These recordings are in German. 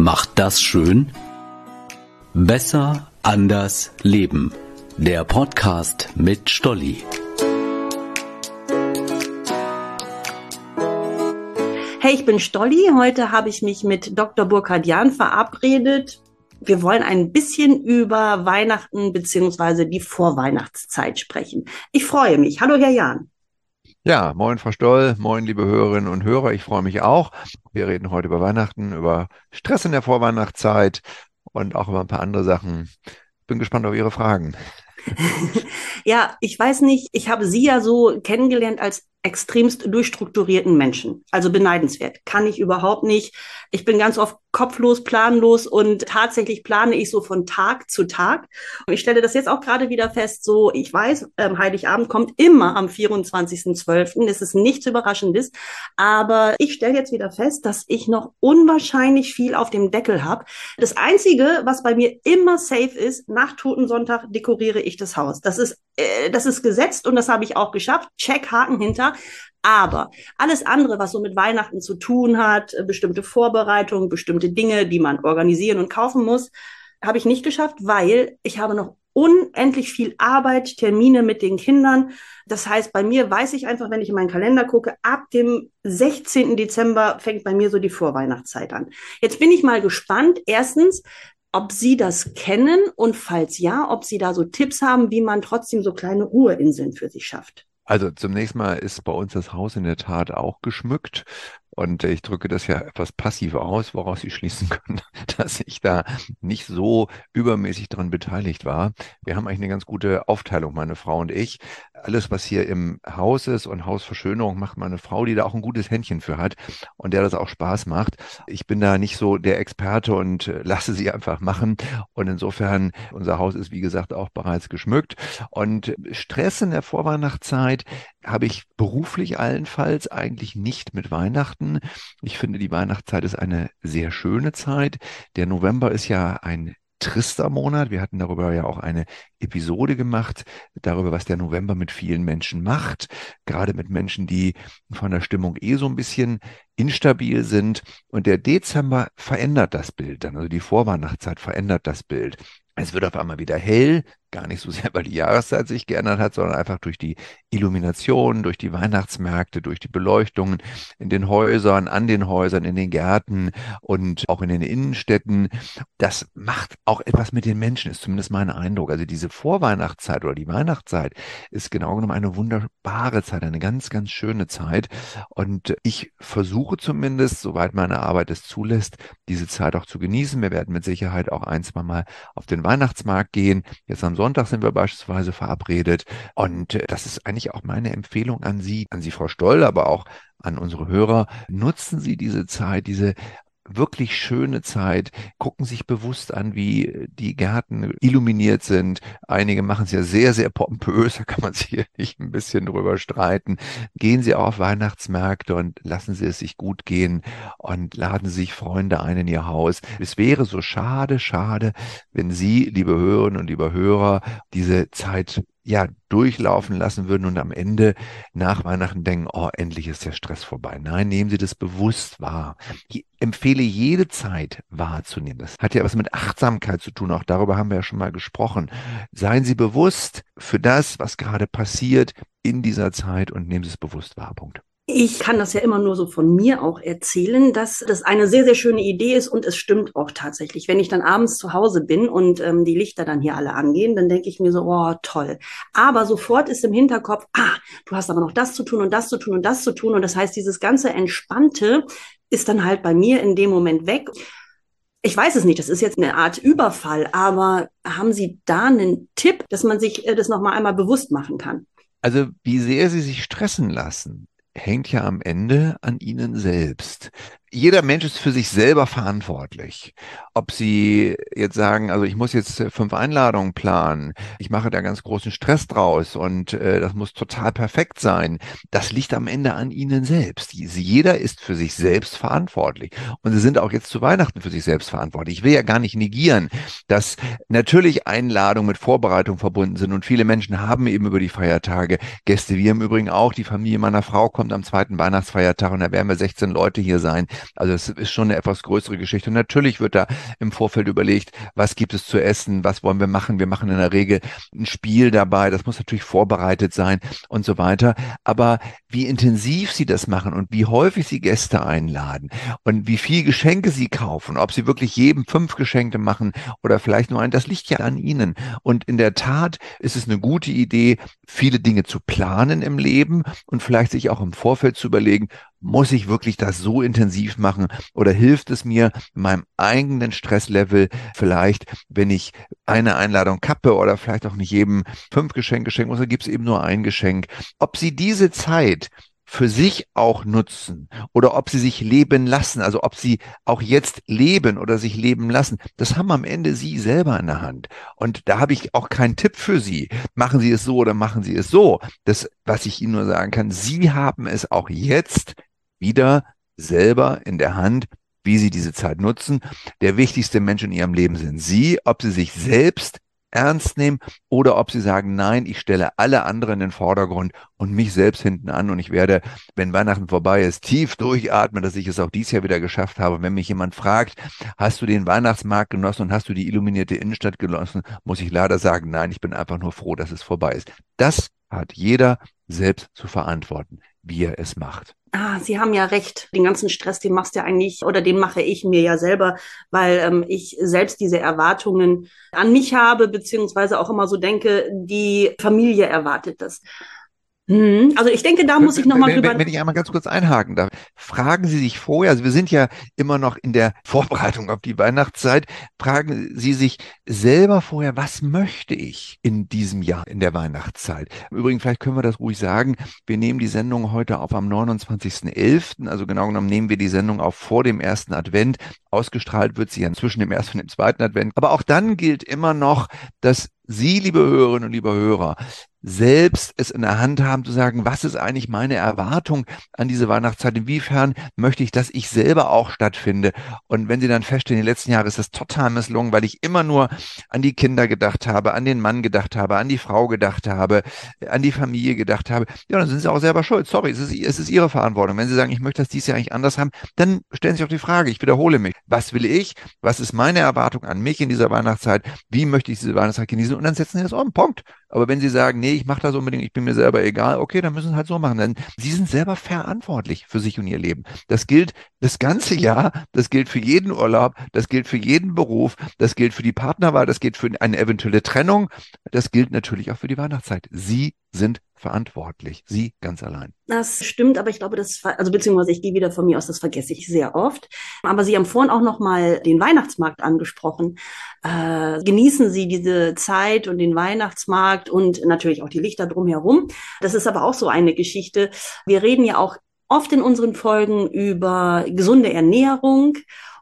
macht das schön? Besser, anders, leben. Der Podcast mit Stolli. Hey, ich bin Stolli. Heute habe ich mich mit Dr. Burkhard Jahn verabredet. Wir wollen ein bisschen über Weihnachten bzw. die Vorweihnachtszeit sprechen. Ich freue mich. Hallo, Herr Jahn. Ja, moin Frau Stoll, moin liebe Hörerinnen und Hörer, ich freue mich auch. Wir reden heute über Weihnachten, über Stress in der Vorweihnachtszeit und auch über ein paar andere Sachen. Bin gespannt auf Ihre Fragen. Ja, ich weiß nicht, ich habe Sie ja so kennengelernt als extremst durchstrukturierten Menschen. Also beneidenswert. Kann ich überhaupt nicht. Ich bin ganz oft kopflos, planlos und tatsächlich plane ich so von Tag zu Tag. Und ich stelle das jetzt auch gerade wieder fest, so, ich weiß, Heiligabend kommt immer am 24.12. Das ist nichts Überraschendes. Aber ich stelle jetzt wieder fest, dass ich noch unwahrscheinlich viel auf dem Deckel habe. Das Einzige, was bei mir immer safe ist, nach Totensonntag dekoriere ich das Haus. Das ist gesetzt und das habe ich auch geschafft. Check, Haken hinter. Aber alles andere, was so mit Weihnachten zu tun hat, bestimmte Vorbereitungen, bestimmte Dinge, die man organisieren und kaufen muss, habe ich nicht geschafft, weil ich habe noch unendlich viel Arbeit, Termine mit den Kindern. Das heißt, bei mir weiß ich einfach, wenn ich in meinen Kalender gucke, ab dem 16. Dezember fängt bei mir so die Vorweihnachtszeit an. Jetzt bin ich mal gespannt. Erstens, ob Sie das kennen und falls ja, ob Sie da so Tipps haben, wie man trotzdem so kleine Ruheinseln für sich schafft. Also zunächst mal ist bei uns das Haus in der Tat auch geschmückt. Und ich drücke das ja etwas passiv aus, woraus Sie schließen können, dass ich da nicht so übermäßig dran beteiligt war. Wir haben eigentlich eine ganz gute Aufteilung, meine Frau und ich. Alles, was hier im Haus ist und Hausverschönerung, macht meine Frau, die da auch ein gutes Händchen für hat und der das auch Spaß macht. Ich bin da nicht so der Experte und lasse sie einfach machen. Und insofern, unser Haus ist, wie gesagt, auch bereits geschmückt. Und Stress in der Vorweihnachtszeit habe ich beruflich allenfalls eigentlich nicht mit Weihnachten. Ich finde, die Weihnachtszeit ist eine sehr schöne Zeit. Der November ist ja ein trister Monat. Wir hatten darüber ja auch eine Episode gemacht, darüber, was der November mit vielen Menschen macht. Gerade mit Menschen, die von der Stimmung so ein bisschen instabil sind. Und der Dezember verändert das Bild dann. Also die Vorweihnachtszeit verändert das Bild. Es wird auf einmal wieder hell, gar nicht so sehr, weil die Jahreszeit sich geändert hat, sondern einfach durch die Illumination, durch die Weihnachtsmärkte, durch die Beleuchtungen in den Häusern, an den Häusern, in den Gärten und auch in den Innenstädten. Das macht auch etwas mit den Menschen, ist zumindest mein Eindruck. Also diese Vorweihnachtszeit oder die Weihnachtszeit ist genau genommen eine wunderbare Zeit, eine ganz, ganz schöne Zeit. Und ich versuche zumindest, soweit meine Arbeit es zulässt, diese Zeit auch zu genießen. Wir werden mit Sicherheit auch ein, zwei Mal auf den Weihnachtsmarkt gehen. Jetzt am Sonntag sind wir beispielsweise verabredet. Und das ist eigentlich auch meine Empfehlung an Sie, Frau Stoll, aber auch an unsere Hörer. Nutzen Sie diese Zeit, diese wirklich schöne Zeit. Gucken sich bewusst an, wie die Gärten illuminiert sind. Einige machen es ja sehr, sehr pompös. Da kann man sich hier nicht ein bisschen drüber streiten. Gehen Sie auf Weihnachtsmärkte und lassen Sie es sich gut gehen und laden Sie sich Freunde ein in Ihr Haus. Es wäre so schade, wenn Sie, liebe Hörerinnen und liebe Hörer, diese Zeit durchlaufen lassen würden und am Ende nach Weihnachten denken, oh, endlich ist der Stress vorbei. Nein, nehmen Sie das bewusst wahr. Ich empfehle jede Zeit wahrzunehmen. Das hat ja was mit Achtsamkeit zu tun. Auch darüber haben wir ja schon mal gesprochen. Seien Sie bewusst für das, was gerade passiert in dieser Zeit und nehmen Sie es bewusst wahr. Punkt. Ich kann das ja immer nur so von mir auch erzählen, dass das eine sehr, sehr schöne Idee ist und es stimmt auch tatsächlich. Wenn ich dann abends zu Hause bin und die Lichter dann hier alle angehen, dann denke ich mir so, oh, toll. Aber sofort ist im Hinterkopf, du hast aber noch das zu tun und das zu tun und das zu tun. Und das heißt, dieses ganze Entspannte ist dann halt bei mir in dem Moment weg. Ich weiß es nicht, das ist jetzt eine Art Überfall, aber haben Sie da einen Tipp, dass man sich das nochmal einmal bewusst machen kann? Also, wie sehr Sie sich stressen lassen, hängt ja am Ende an Ihnen selbst. Jeder Mensch ist für sich selber verantwortlich. Ob Sie jetzt sagen, also ich muss jetzt 5 Einladungen planen, ich mache da ganz großen Stress draus und das muss total perfekt sein, das liegt am Ende an Ihnen selbst. Jeder ist für sich selbst verantwortlich. Und Sie sind auch jetzt zu Weihnachten für sich selbst verantwortlich. Ich will ja gar nicht negieren, dass natürlich Einladungen mit Vorbereitung verbunden sind und viele Menschen haben eben über die Feiertage Gäste. Wir im Übrigen auch, die Familie meiner Frau kommt am 2. Weihnachtsfeiertag und da werden wir 16 Leute hier sein. Also es ist schon eine etwas größere Geschichte. Und natürlich wird da im Vorfeld überlegt, was gibt es zu essen, was wollen wir machen. Wir machen in der Regel ein Spiel dabei, das muss natürlich vorbereitet sein und so weiter. Aber wie intensiv sie das machen und wie häufig sie Gäste einladen und wie viel Geschenke sie kaufen, ob sie wirklich jedem 5 Geschenke machen oder vielleicht nur ein, das liegt ja an ihnen. Und in der Tat ist es eine gute Idee, viele Dinge zu planen im Leben und vielleicht sich auch im Vorfeld zu überlegen, muss ich wirklich das so intensiv machen oder hilft es mir in meinem eigenen Stresslevel vielleicht, wenn ich eine Einladung kappe oder vielleicht auch nicht jedem 5 Geschenke schenken muss, dann gibt es eben nur ein Geschenk. Ob Sie diese Zeit für sich auch nutzen oder ob sie sich leben lassen, also ob sie auch jetzt leben oder sich leben lassen, das haben am Ende Sie selber in der Hand. Und da habe ich auch keinen Tipp für Sie. Machen Sie es so oder machen Sie es so. Das, was ich Ihnen nur sagen kann, Sie haben es auch jetzt wieder selber in der Hand, wie Sie diese Zeit nutzen. Der wichtigste Mensch in Ihrem Leben sind Sie, ob Sie sich selbst ernst nehmen oder ob Sie sagen, nein, ich stelle alle anderen in den Vordergrund und mich selbst hinten an und ich werde, wenn Weihnachten vorbei ist, tief durchatmen, dass ich es auch dieses Jahr wieder geschafft habe. Wenn mich jemand fragt, hast du den Weihnachtsmarkt genossen und hast du die illuminierte Innenstadt genossen, muss ich leider sagen, nein, ich bin einfach nur froh, dass es vorbei ist. Das hat jeder selbst zu verantworten, wie er es macht. Sie haben ja recht. Den ganzen Stress, den machst du ja eigentlich, oder den mache ich mir ja selber, weil ich selbst diese Erwartungen an mich habe, beziehungsweise auch immer so denke, die Familie erwartet das. Also ich denke, da muss ich nochmal drüber. Wenn ich einmal ganz kurz einhaken darf, fragen Sie sich vorher, also wir sind ja immer noch in der Vorbereitung auf die Weihnachtszeit, fragen Sie sich selber vorher, was möchte ich in diesem Jahr in der Weihnachtszeit? Im Übrigen, vielleicht können wir das ruhig sagen, wir nehmen die Sendung heute auf am 29.11., also genau genommen nehmen wir die Sendung auf vor dem ersten Advent. Ausgestrahlt wird sie ja zwischen dem ersten und dem zweiten Advent. Aber auch dann gilt immer noch, dass Sie, liebe Hörerinnen und liebe Hörer, selbst es in der Hand haben zu sagen, was ist eigentlich meine Erwartung an diese Weihnachtszeit? Inwiefern möchte ich, dass ich selber auch stattfinde? Und wenn Sie dann feststellen, in den letzten Jahren ist das total misslungen, weil ich immer nur an die Kinder gedacht habe, an den Mann gedacht habe, an die Frau gedacht habe, an die Familie gedacht habe, ja, dann sind Sie auch selber schuld. Sorry, es ist Ihre Verantwortung. Wenn Sie sagen, ich möchte das dieses Jahr eigentlich anders haben, dann stellen Sie sich auch die Frage, ich wiederhole mich, was will ich? Was ist meine Erwartung an mich in dieser Weihnachtszeit? Wie möchte ich diese Weihnachtszeit genießen? Und dann setzen Sie das um. Punkt. Aber wenn Sie sagen, nee, ich mache das unbedingt, ich bin mir selber egal, okay, dann müssen Sie es halt so machen. Denn Sie sind selber verantwortlich für sich und Ihr Leben. Das gilt das ganze Jahr, das gilt für jeden Urlaub, das gilt für jeden Beruf, das gilt für die Partnerwahl, das gilt für eine eventuelle Trennung, das gilt natürlich auch für die Weihnachtszeit. Sie sind verantwortlich, Sie ganz allein. Das stimmt, aber ich glaube, beziehungsweise ich gehe wieder von mir aus, das vergesse ich sehr oft. Aber Sie haben vorhin auch noch mal den Weihnachtsmarkt angesprochen. Genießen Sie diese Zeit und den Weihnachtsmarkt und natürlich auch die Lichter drumherum. Das ist aber auch so eine Geschichte. Wir reden ja auch oft in unseren Folgen über gesunde Ernährung.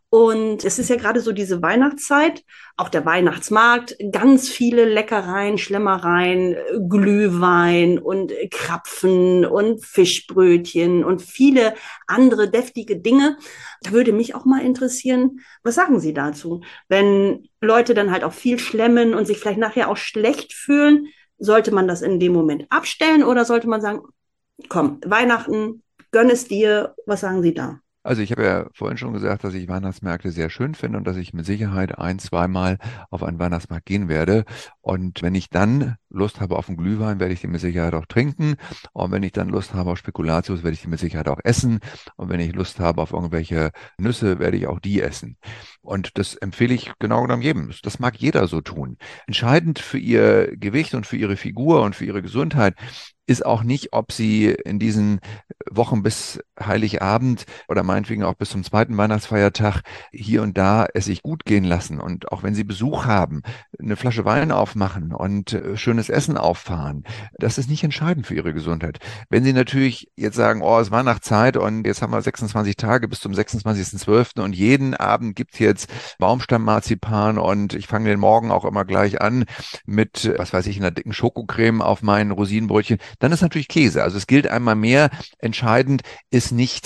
Und es ist ja gerade so diese Weihnachtszeit, auch der Weihnachtsmarkt, ganz viele Leckereien, Schlemmereien, Glühwein und Krapfen und Fischbrötchen und viele andere deftige Dinge. Da würde mich auch mal interessieren, was sagen Sie dazu? Wenn Leute dann halt auch viel schlemmen und sich vielleicht nachher auch schlecht fühlen, sollte man das in dem Moment abstellen oder sollte man sagen, komm, Weihnachten, gönn es dir, was sagen Sie da? Also ich habe ja vorhin schon gesagt, dass ich Weihnachtsmärkte sehr schön finde und dass ich mit Sicherheit 1-2 Mal auf einen Weihnachtsmarkt gehen werde. Und wenn ich dann Lust habe auf einen Glühwein, werde ich den mit Sicherheit auch trinken. Und wenn ich dann Lust habe auf Spekulatius, werde ich den mit Sicherheit auch essen. Und wenn ich Lust habe auf irgendwelche Nüsse, werde ich auch die essen. Und das empfehle ich genau genommen jedem. Das mag jeder so tun. Entscheidend für ihr Gewicht und für ihre Figur und für ihre Gesundheit ist auch nicht, ob sie in diesen Wochen bis Heiligabend oder meinetwegen auch bis zum zweiten Weihnachtsfeiertag hier und da es sich gut gehen lassen und auch wenn sie Besuch haben, eine Flasche Wein aufmachen und schönes Essen auffahren. Das ist nicht entscheidend für ihre Gesundheit. Wenn sie natürlich jetzt sagen, oh, es ist Weihnachtszeit und jetzt haben wir 26 Tage bis zum 26.12. und jeden Abend gibt's jetzt Baumstammmarzipan und ich fange den Morgen auch immer gleich an mit, was weiß ich, einer dicken Schokocreme auf meinen Rosinenbrötchen, dann ist natürlich Käse. Also es gilt einmal mehr, entscheidend ist nicht,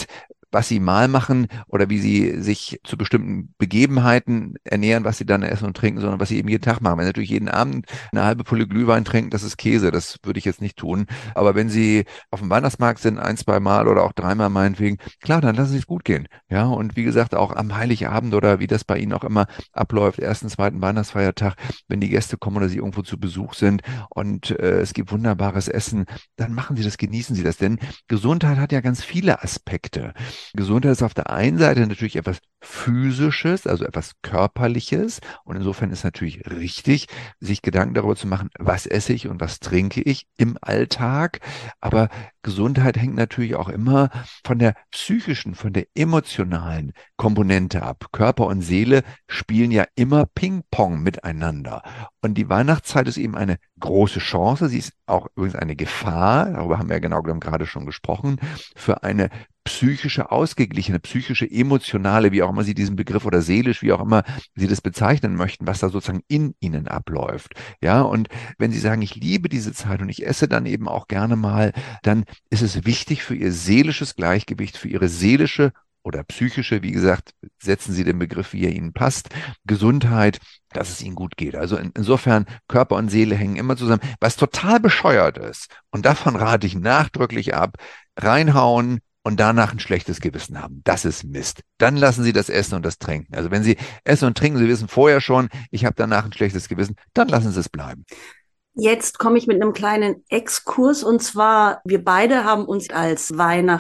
was sie mal machen oder wie sie sich zu bestimmten Begebenheiten ernähren, was sie dann essen und trinken, sondern was sie eben jeden Tag machen. Wenn sie natürlich jeden Abend eine halbe Pulle Glühwein trinken, das ist Käse, das würde ich jetzt nicht tun. Aber wenn sie auf dem Weihnachtsmarkt sind, 1, 2 Mal oder auch 3 Mal meinetwegen, klar, dann lassen sie es gut gehen. Ja, und wie gesagt, auch am Heiligabend oder wie das bei Ihnen auch immer abläuft, ersten, zweiten Weihnachtsfeiertag, wenn die Gäste kommen oder Sie irgendwo zu Besuch sind und es gibt wunderbares Essen, dann machen Sie das, genießen Sie das. Denn Gesundheit hat ja ganz viele Aspekte. Gesundheit ist auf der einen Seite natürlich etwas Physisches, also etwas Körperliches. Und insofern ist natürlich richtig, sich Gedanken darüber zu machen, was esse ich und was trinke ich im Alltag. Aber Gesundheit hängt natürlich auch immer von der psychischen, von der emotionalen Komponente ab. Körper und Seele spielen ja immer Ping-Pong miteinander. Und die Weihnachtszeit ist eben eine große Chance. Sie ist auch übrigens eine Gefahr, darüber haben wir ja genau genommen gerade schon gesprochen, für eine psychische, ausgeglichene, psychische, emotionale, wie auch immer Sie diesen Begriff oder seelisch, wie auch immer Sie das bezeichnen möchten, was da sozusagen in Ihnen abläuft. Ja, und wenn Sie sagen, ich liebe diese Zeit und ich esse dann eben auch gerne mal, dann ist es wichtig für Ihr seelisches Gleichgewicht, für Ihre seelische oder psychische, wie gesagt, setzen Sie den Begriff, wie er Ihnen passt, Gesundheit, dass es Ihnen gut geht. Also insofern, Körper und Seele hängen immer zusammen. Was total bescheuert ist, und davon rate ich nachdrücklich ab, reinhauen und danach ein schlechtes Gewissen haben. Das ist Mist. Dann lassen Sie das Essen und das Trinken. Also wenn Sie essen und trinken, Sie wissen vorher schon, ich habe danach ein schlechtes Gewissen, dann lassen Sie es bleiben. Jetzt komme ich mit einem kleinen Exkurs, und zwar, wir beide haben uns als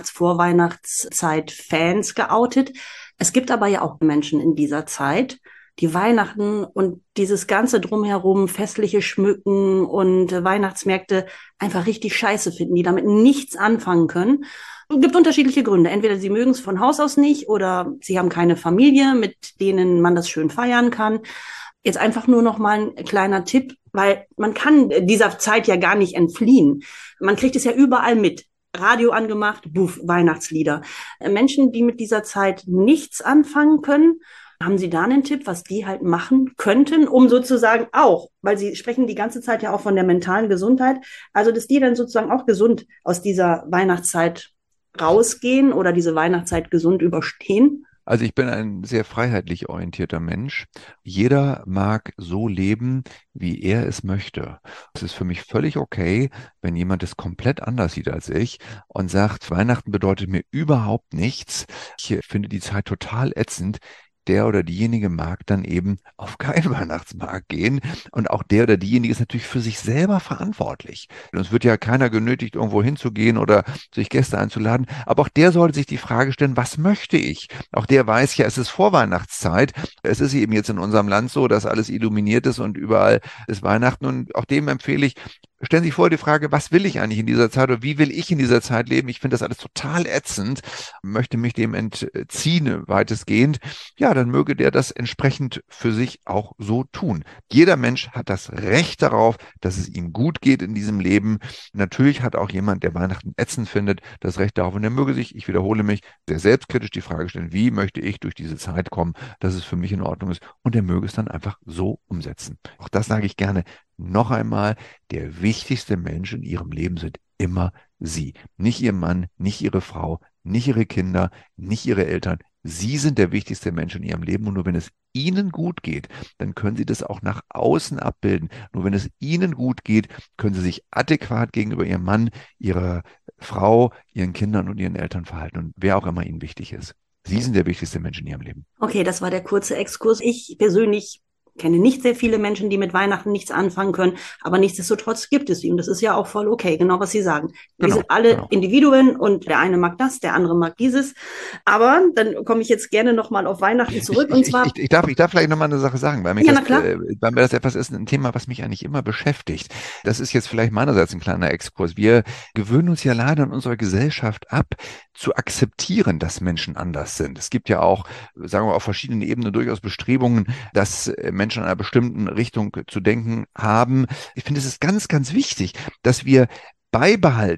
Vorweihnachtszeit-Fans geoutet. Es gibt aber ja auch Menschen in dieser Zeit, die Weihnachten und dieses ganze Drumherum, festliche Schmücken und Weihnachtsmärkte einfach richtig scheiße finden, die damit nichts anfangen können. Es gibt unterschiedliche Gründe. Entweder sie mögen es von Haus aus nicht oder sie haben keine Familie, mit denen man das schön feiern kann. Jetzt einfach nur noch mal ein kleiner Tipp, weil man kann dieser Zeit ja gar nicht entfliehen. Man kriegt es ja überall mit. Radio angemacht, buff, Weihnachtslieder. Menschen, die mit dieser Zeit nichts anfangen können, haben Sie da einen Tipp, was die halt machen könnten, um sozusagen auch, weil Sie sprechen die ganze Zeit ja auch von der mentalen Gesundheit, also dass die dann sozusagen auch gesund aus dieser Weihnachtszeit rausgehen oder diese Weihnachtszeit gesund überstehen? Also ich bin ein sehr freiheitlich orientierter Mensch. Jeder mag so leben, wie er es möchte. Es ist für mich völlig okay, wenn jemand es komplett anders sieht als ich und sagt, Weihnachten bedeutet mir überhaupt nichts. Ich finde die Zeit total ätzend. Der oder diejenige mag dann eben auf keinen Weihnachtsmarkt gehen. Und auch der oder diejenige ist natürlich für sich selber verantwortlich. Und es wird ja keiner genötigt, irgendwo hinzugehen oder sich Gäste einzuladen. Aber auch der sollte sich die Frage stellen, was möchte ich? Auch der weiß ja, es ist Vorweihnachtszeit. Es ist eben jetzt in unserem Land so, dass alles illuminiert ist und überall ist Weihnachten. Und auch dem empfehle ich, stellen Sie sich vor die Frage, was will ich eigentlich in dieser Zeit oder wie will ich in dieser Zeit leben? Ich finde das alles total ätzend, möchte mich dem entziehen weitestgehend. Ja, dann möge der das entsprechend für sich auch so tun. Jeder Mensch hat das Recht darauf, dass es ihm gut geht in diesem Leben. Natürlich hat auch jemand, der Weihnachten ätzend findet, das Recht darauf. Und er möge sich, ich wiederhole mich, sehr selbstkritisch die Frage stellen, wie möchte ich durch diese Zeit kommen, dass es für mich in Ordnung ist. Und er möge es dann einfach so umsetzen. Auch das sage ich gerne noch einmal, der wichtigste Mensch in ihrem Leben sind immer Sie. Nicht Ihr Mann, nicht Ihre Frau, nicht Ihre Kinder, nicht Ihre Eltern. Sie sind der wichtigste Mensch in Ihrem Leben und nur wenn es Ihnen gut geht, dann können Sie das auch nach außen abbilden. Nur wenn es Ihnen gut geht, können Sie sich adäquat gegenüber Ihrem Mann, Ihrer Frau, Ihren Kindern und Ihren Eltern verhalten und wer auch immer Ihnen wichtig ist. Sie sind der wichtigste Mensch in Ihrem Leben. Okay, das war der kurze Exkurs. Ich persönlich kenne nicht sehr viele Menschen, die mit Weihnachten nichts anfangen können, aber nichtsdestotrotz gibt es sie und das ist ja auch voll okay, genau was Sie sagen. Wir sind alle Individuen und der eine mag das, der andere mag dieses, aber dann komme ich jetzt gerne nochmal auf Weihnachten zurück und zwar... Ich darf vielleicht nochmal eine Sache sagen, weil mir das etwas ist, ein Thema, was mich eigentlich immer beschäftigt. Das ist jetzt vielleicht meinerseits ein kleiner Exkurs. Wir gewöhnen uns ja leider in unserer Gesellschaft ab, zu akzeptieren, dass Menschen anders sind. Es gibt ja auch, sagen wir, auf verschiedenen Ebenen durchaus Bestrebungen, dass Menschen in einer bestimmten Richtung zu denken haben. Ich finde, es ist ganz, ganz wichtig, dass wir beibehalten,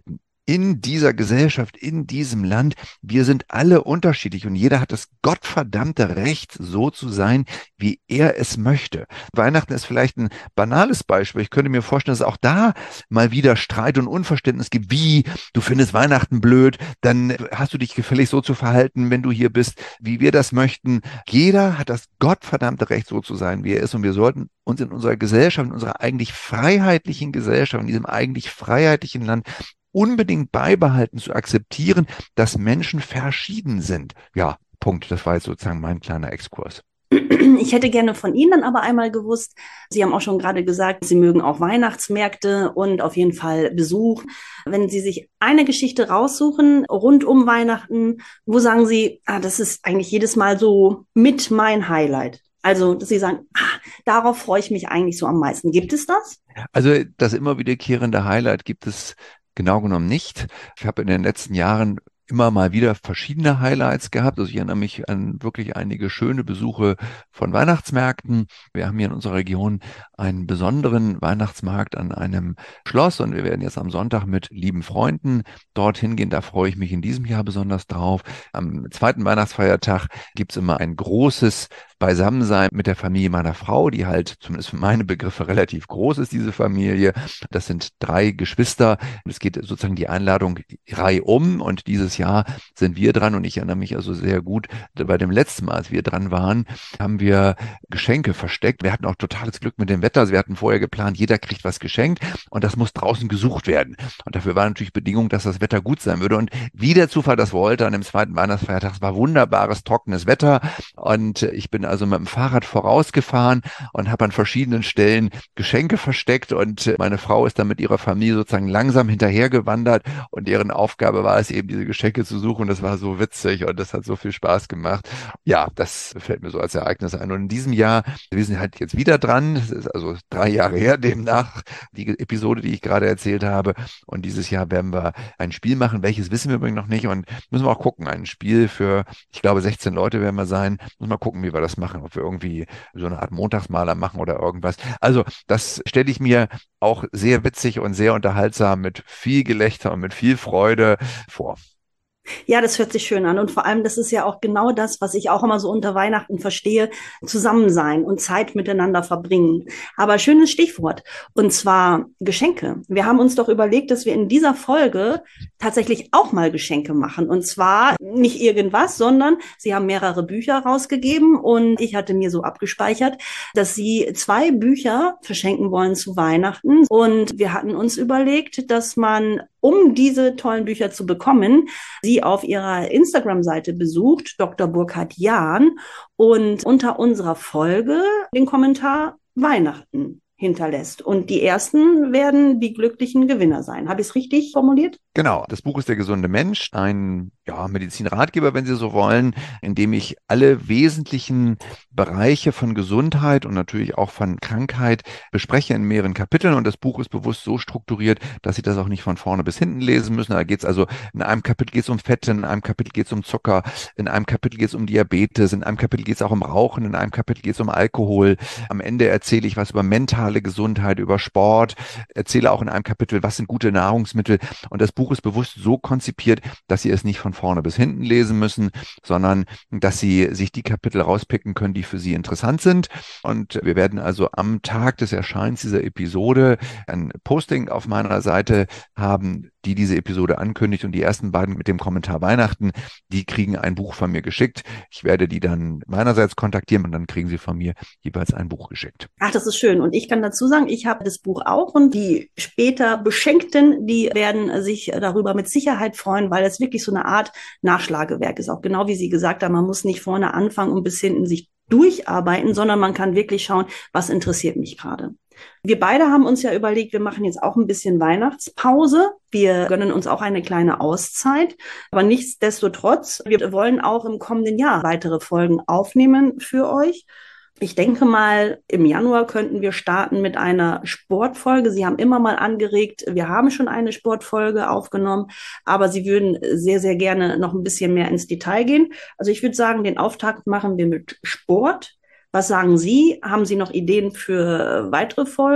in dieser Gesellschaft, in diesem Land. Wir sind alle unterschiedlich und jeder hat das gottverdammte Recht, so zu sein, wie er es möchte. Weihnachten ist vielleicht ein banales Beispiel. Ich könnte mir vorstellen, dass es auch da mal wieder Streit und Unverständnis gibt. Wie, du findest Weihnachten blöd, dann hast du dich gefällig so zu verhalten, wenn du hier bist, wie wir das möchten. Jeder hat das gottverdammte Recht, so zu sein, wie er ist. Und wir sollten uns in unserer Gesellschaft, in unserer eigentlich freiheitlichen Gesellschaft, in diesem eigentlich freiheitlichen Land unbedingt beibehalten, zu akzeptieren, dass Menschen verschieden sind. Ja, Punkt. Das war jetzt sozusagen mein kleiner Exkurs. Ich hätte gerne von Ihnen dann aber einmal gewusst, Sie haben auch schon gerade gesagt, Sie mögen auch Weihnachtsmärkte und auf jeden Fall Besuch. Wenn Sie sich eine Geschichte raussuchen rund um Weihnachten, wo sagen Sie, das ist eigentlich jedes Mal so mit mein Highlight? Also, dass Sie sagen, darauf freue ich mich eigentlich so am meisten. Gibt es das? Also das immer wiederkehrende Highlight gibt es genau genommen nicht. Ich habe in den letzten Jahren immer mal wieder verschiedene Highlights gehabt. Also ich erinnere mich an wirklich einige schöne Besuche von Weihnachtsmärkten. Wir haben hier in unserer Region einen besonderen Weihnachtsmarkt an einem Schloss und wir werden jetzt am Sonntag mit lieben Freunden dorthin gehen. Da freue ich mich in diesem Jahr besonders drauf. Am zweiten Weihnachtsfeiertag gibt es immer ein großes Beisammensein mit der Familie meiner Frau, die halt zumindest für meine Begriffe relativ groß ist, diese Familie. Das sind 3 Geschwister. Es geht sozusagen die Einladung reihum und dieses Jahr sind wir dran und ich erinnere mich also sehr gut, bei dem letzten Mal, als wir dran waren, haben wir Geschenke versteckt. Wir hatten auch totales Glück mit dem Wetter. Also wir hatten vorher geplant, jeder kriegt was geschenkt und das muss draußen gesucht werden. Und dafür war natürlich Bedingung, dass das Wetter gut sein würde. Und wie der Zufall das wollte, an dem zweiten Weihnachtsfeiertag, es war wunderbares, trockenes Wetter und ich bin also mit dem Fahrrad vorausgefahren und habe an verschiedenen Stellen Geschenke versteckt und meine Frau ist dann mit ihrer Familie sozusagen langsam hinterhergewandert und deren Aufgabe war es eben, diese Geschenke zu suchen und das war so witzig und das hat so viel Spaß gemacht. Ja, das fällt mir so als Ereignis ein. Und in diesem Jahr, wir sind halt jetzt wieder dran, das ist also 3 Jahre her demnach, die Episode, die ich gerade erzählt habe und dieses Jahr werden wir ein Spiel machen, welches wissen wir übrigens noch nicht und müssen wir auch gucken, ein Spiel für, ich glaube 16 Leute werden wir sein, müssen wir gucken, wie wir das machen, ob wir irgendwie so eine Art Montagsmaler machen oder irgendwas. Also das stelle ich mir auch sehr witzig und sehr unterhaltsam mit viel Gelächter und mit viel Freude vor. Ja, das hört sich schön an. Und vor allem, das ist ja auch genau das, was ich auch immer so unter Weihnachten verstehe, zusammen sein und Zeit miteinander verbringen. Aber schönes Stichwort, und zwar Geschenke. Wir haben uns doch überlegt, dass wir in dieser Folge tatsächlich auch mal Geschenke machen. Und zwar nicht irgendwas, sondern Sie haben mehrere Bücher rausgegeben und ich hatte mir so abgespeichert, dass Sie 2 Bücher verschenken wollen zu Weihnachten. Und wir hatten uns überlegt, dass man, um diese tollen Bücher zu bekommen, Sie auf ihrer Instagram-Seite besucht, Dr. Burkhard Jahn, und unter unserer Folge den Kommentar Weihnachten hinterlässt. Und die ersten werden die glücklichen Gewinner sein. Habe ich es richtig formuliert? Genau, das Buch ist Der gesunde Mensch, ein Medizinratgeber, wenn Sie so wollen, in dem ich alle wesentlichen Bereiche von Gesundheit und natürlich auch von Krankheit bespreche in mehreren Kapiteln. Und das Buch ist bewusst so strukturiert, dass Sie das auch nicht von vorne bis hinten lesen müssen. Da geht es also, in einem Kapitel geht es um Fette, in einem Kapitel geht es um Zucker, in einem Kapitel geht es um Diabetes, in einem Kapitel geht es auch um Rauchen, in einem Kapitel geht es um Alkohol. Am Ende erzähle ich was über mentale Gesundheit, über Sport, erzähle auch in einem Kapitel, was sind gute Nahrungsmittel. Und das Buch ist bewusst so konzipiert, dass Sie es nicht von vorne bis hinten lesen müssen, sondern dass Sie sich die Kapitel rauspicken können, die für Sie interessant sind. Und wir werden also am Tag des Erscheins dieser Episode ein Posting auf meiner Seite haben, die diese Episode ankündigt. Und die ersten beiden mit dem Kommentar Weihnachten, die kriegen ein Buch von mir geschickt. Ich werde die dann meinerseits kontaktieren und dann kriegen sie von mir jeweils ein Buch geschickt. Ach, das ist schön. Und ich kann dazu sagen, ich habe das Buch auch und die später Beschenkten, die werden sich darüber mit Sicherheit freuen, weil es wirklich so eine Art Nachschlagewerk ist. Auch genau wie Sie gesagt haben, man muss nicht vorne anfangen und bis hinten sich durcharbeiten, sondern man kann wirklich schauen, was interessiert mich gerade. Wir beide haben uns ja überlegt, wir machen jetzt auch ein bisschen Weihnachtspause. Wir gönnen uns auch eine kleine Auszeit. Aber nichtsdestotrotz, wir wollen auch im kommenden Jahr weitere Folgen aufnehmen für euch. Ich denke mal, im Januar könnten wir starten mit einer Sportfolge. Sie haben immer mal angeregt, wir haben schon eine Sportfolge aufgenommen, aber Sie würden sehr, sehr gerne noch ein bisschen mehr ins Detail gehen. Also ich würde sagen, den Auftakt machen wir mit Sport. Was sagen Sie? Haben Sie noch Ideen für weitere Folgen?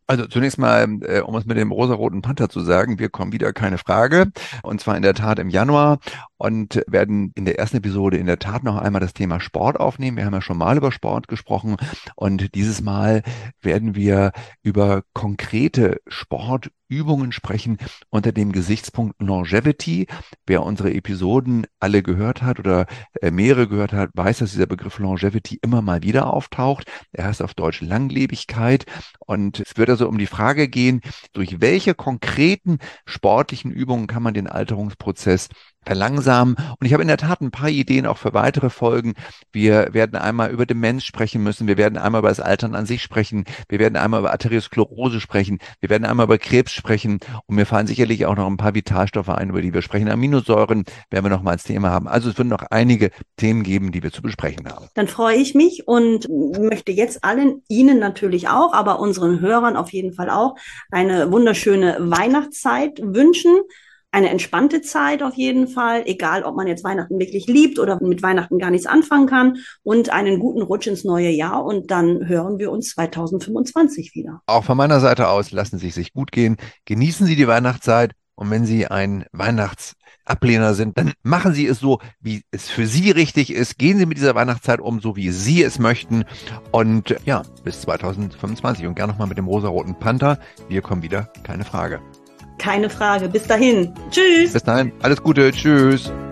Also zunächst mal, um es mit dem rosaroten Panther zu sagen, wir kommen wieder, keine Frage. Und zwar in der Tat im Januar und werden in der ersten Episode in der Tat noch einmal das Thema Sport aufnehmen. Wir haben ja schon mal über Sport gesprochen und dieses Mal werden wir über konkrete Sportübungen sprechen unter dem Gesichtspunkt Longevity. Wer unsere Episoden alle gehört hat oder mehrere gehört hat, weiß, dass dieser Begriff Longevity immer mal wieder auftaucht. Er heißt auf Deutsch Langlebigkeit und es wird also um die Frage gehen, durch welche konkreten sportlichen Übungen kann man den Alterungsprozess verlangsamen. Und ich habe in der Tat ein paar Ideen auch für weitere Folgen. Wir werden einmal über Demenz sprechen müssen. Wir werden einmal über das Altern an sich sprechen. Wir werden einmal über Arteriosklerose sprechen. Wir werden einmal über Krebs sprechen. Und mir fallen sicherlich auch noch ein paar Vitalstoffe ein, über die wir sprechen. Aminosäuren werden wir noch mal als Thema haben. Also es wird noch einige Themen geben, die wir zu besprechen haben. Dann freue ich mich und möchte jetzt allen, Ihnen natürlich auch, aber unseren Hörern auf jeden Fall auch, eine wunderschöne Weihnachtszeit wünschen. Eine entspannte Zeit auf jeden Fall, egal ob man jetzt Weihnachten wirklich liebt oder mit Weihnachten gar nichts anfangen kann, und einen guten Rutsch ins neue Jahr und dann hören wir uns 2025 wieder. Auch von meiner Seite aus, lassen Sie es sich gut gehen, genießen Sie die Weihnachtszeit und wenn Sie ein Weihnachtsablehner sind, dann machen Sie es so, wie es für Sie richtig ist. Gehen Sie mit dieser Weihnachtszeit um, so wie Sie es möchten und ja, bis 2025 und gerne nochmal mit dem rosaroten Panther. Wir kommen wieder, keine Frage. Keine Frage. Bis dahin. Tschüss. Bis dahin. Alles Gute. Tschüss.